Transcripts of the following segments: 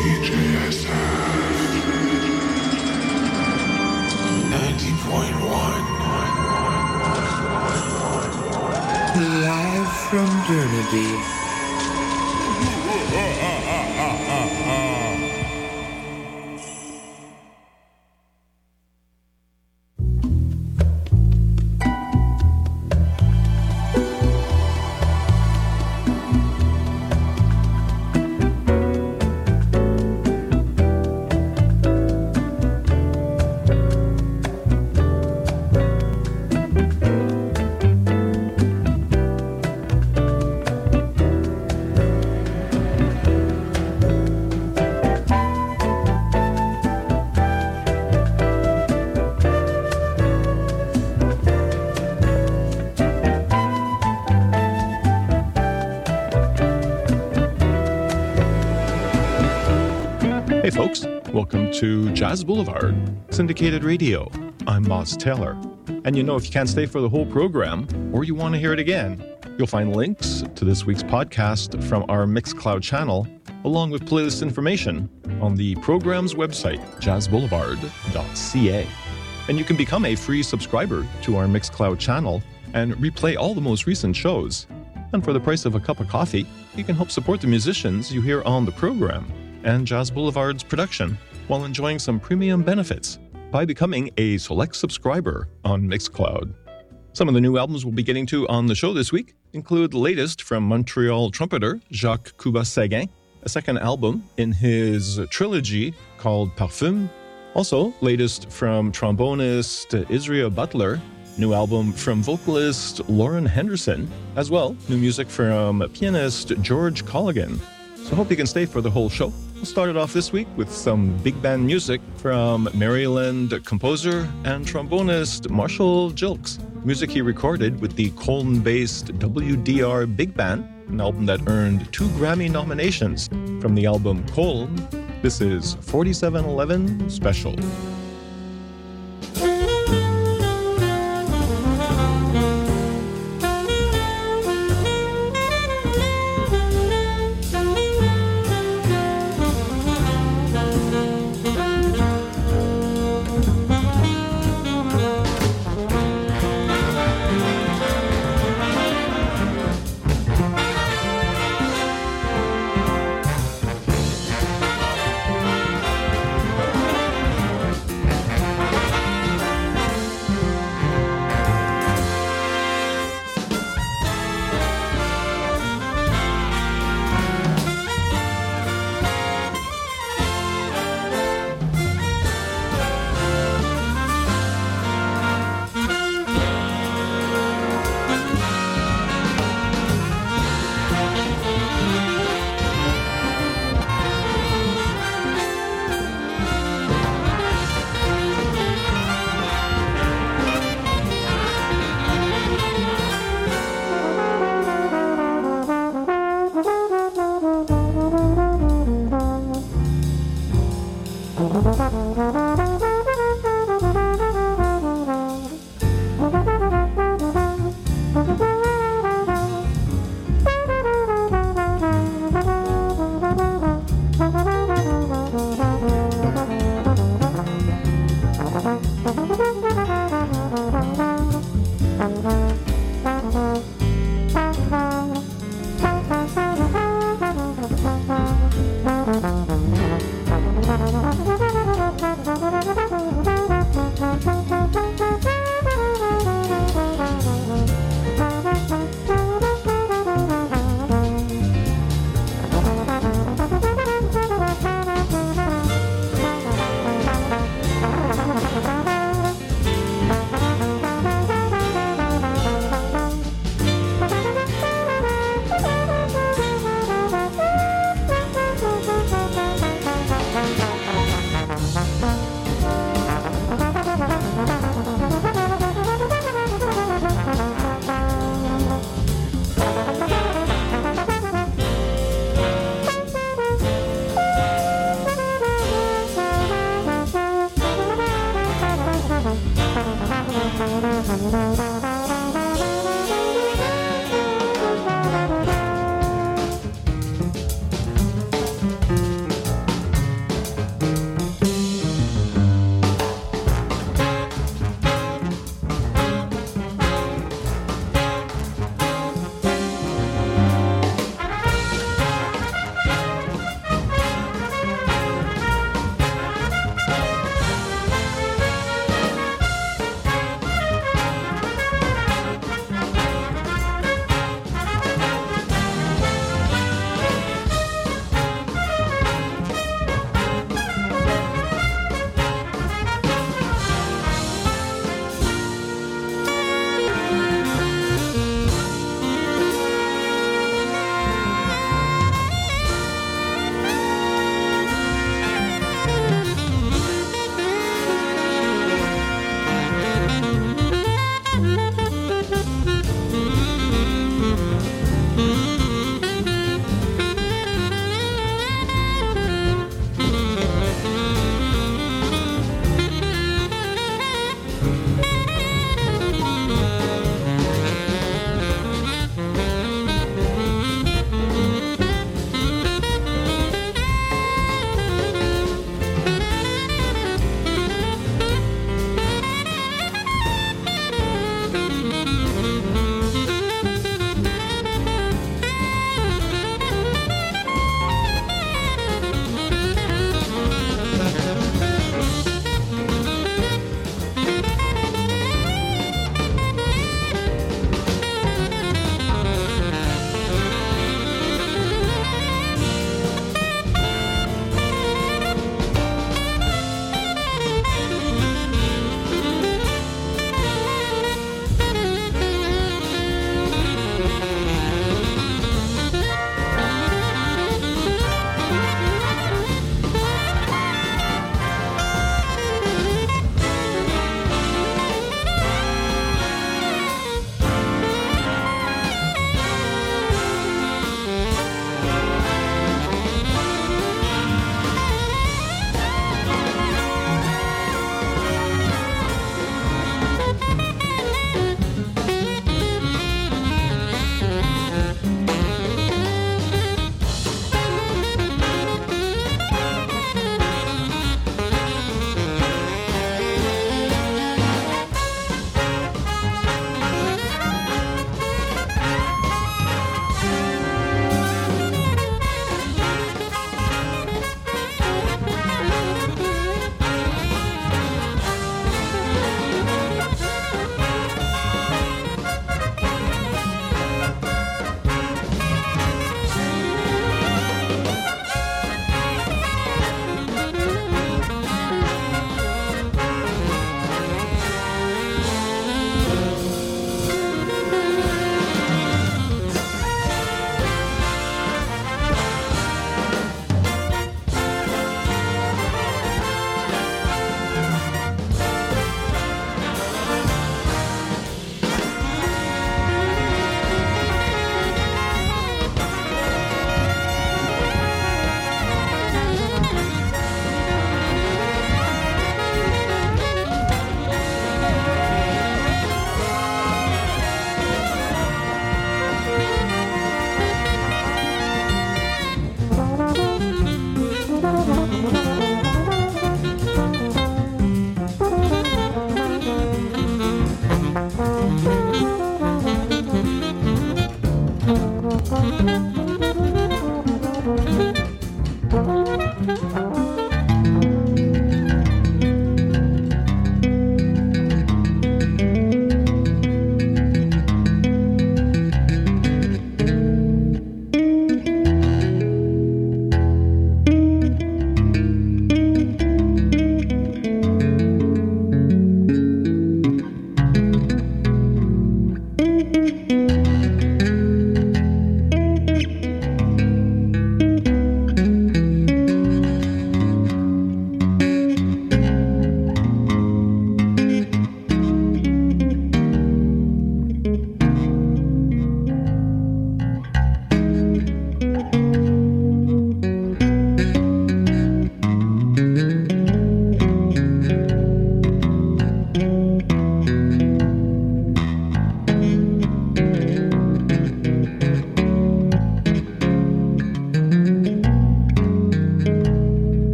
Live from Burnaby. Hey folks, welcome to Jazz Boulevard, syndicated radio. I'm Moss Taylor. And you know, if you can't stay for the whole program, or you want to hear it again, you'll find links to this week's podcast from our Mixcloud channel, along with playlist information on the program's website, jazzboulevard.ca. And you can become a free subscriber to our Mixcloud channel and replay all the most recent shows. And for the price of a cup of coffee, you can help support the musicians you hear on the program and Jazz Boulevard's production while enjoying some premium benefits by becoming a select subscriber on Mixcloud. Some of the new albums we'll be getting to on the show this week include the latest from Montreal trumpeter Jacques Cuba-Seguin, a second album in his trilogy called Parfum. Also, latest from trombonist Israel Butler, new album from vocalist Lauren Henderson, as well new music from pianist George Colligan. So I hope you can stay for the whole show. We'll start it off this week with some big band music from Maryland composer and trombonist Marshall Gilks. Music he recorded with the Colton-based WDR Big Band, an album that earned 2 Grammy nominations from the album Colton. This is 4711 Special.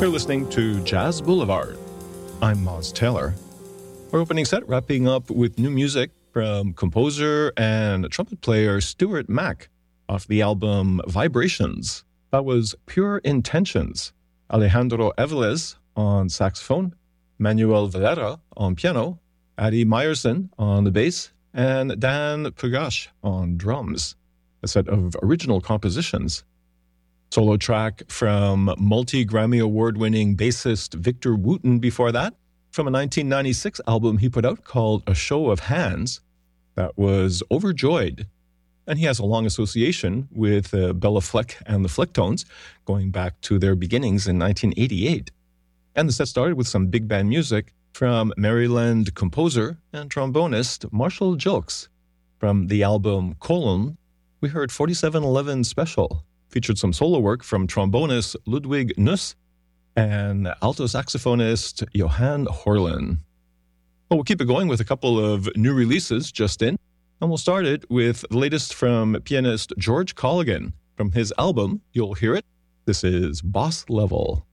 You're listening to Jazz Boulevard. I'm Moz Taylor. Our opening set wrapping up with new music from composer and trumpet player Stuart Mack off the album Vibrations. That was Pure Intentions. Alejandro Evelez on saxophone, Manuel Valera on piano, Adi Meyerson on the bass, and Dan Pugash on drums. A set of original compositions. Solo track from multi-Grammy Award-winning bassist Victor Wooten before that, from a 1996 album he put out called A Show of Hands, that was Overjoyed. And he has a long association with Bella Fleck and the Flecktones, going back to their beginnings in 1988. And the set started with some big band music from Maryland composer and trombonist Marshall Jilks. From the album Colon, we heard 4711 Special, featured some solo work from trombonist Ludwig Nuss and alto saxophonist Johan Horlin. Well, we'll keep it going with a couple of new releases just in, and we'll start it with the latest from pianist George Colligan. From his album, you'll hear it. This is Boss Level.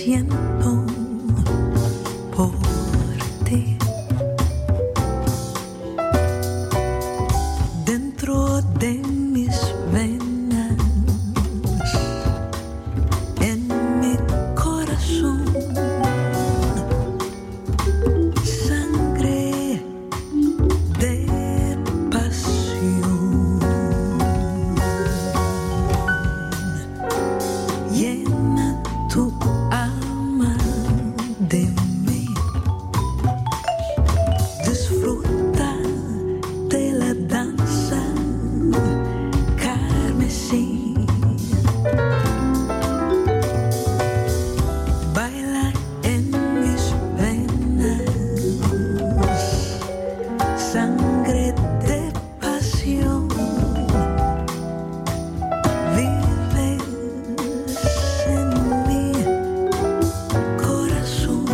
siento por ti. Dentro de mis venas, en mi corazón, sangre de pasión. Llena tu alma de mí, disfruta de la danza carmesí. Baila en mis venas, sangre de pasión. Vives en mi corazón.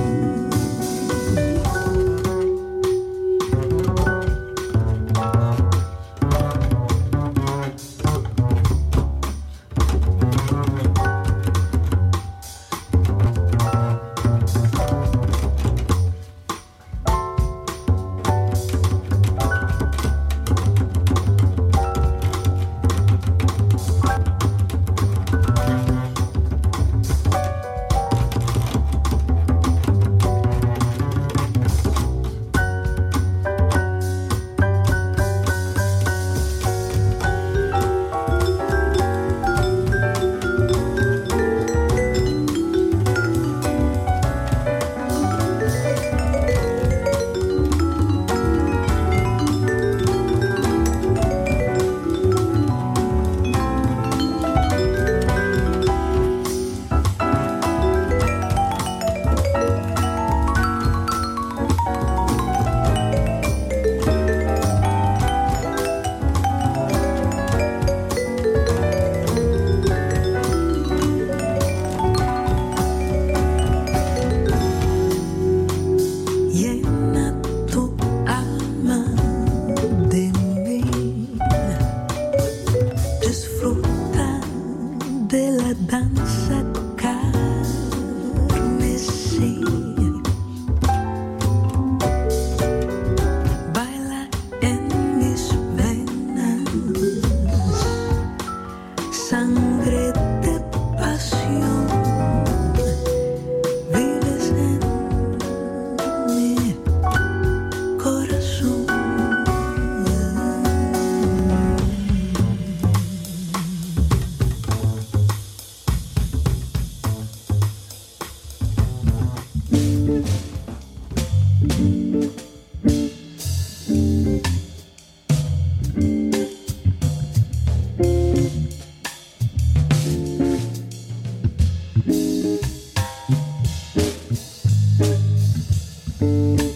Llena tu alma de mí, disfruta de la danza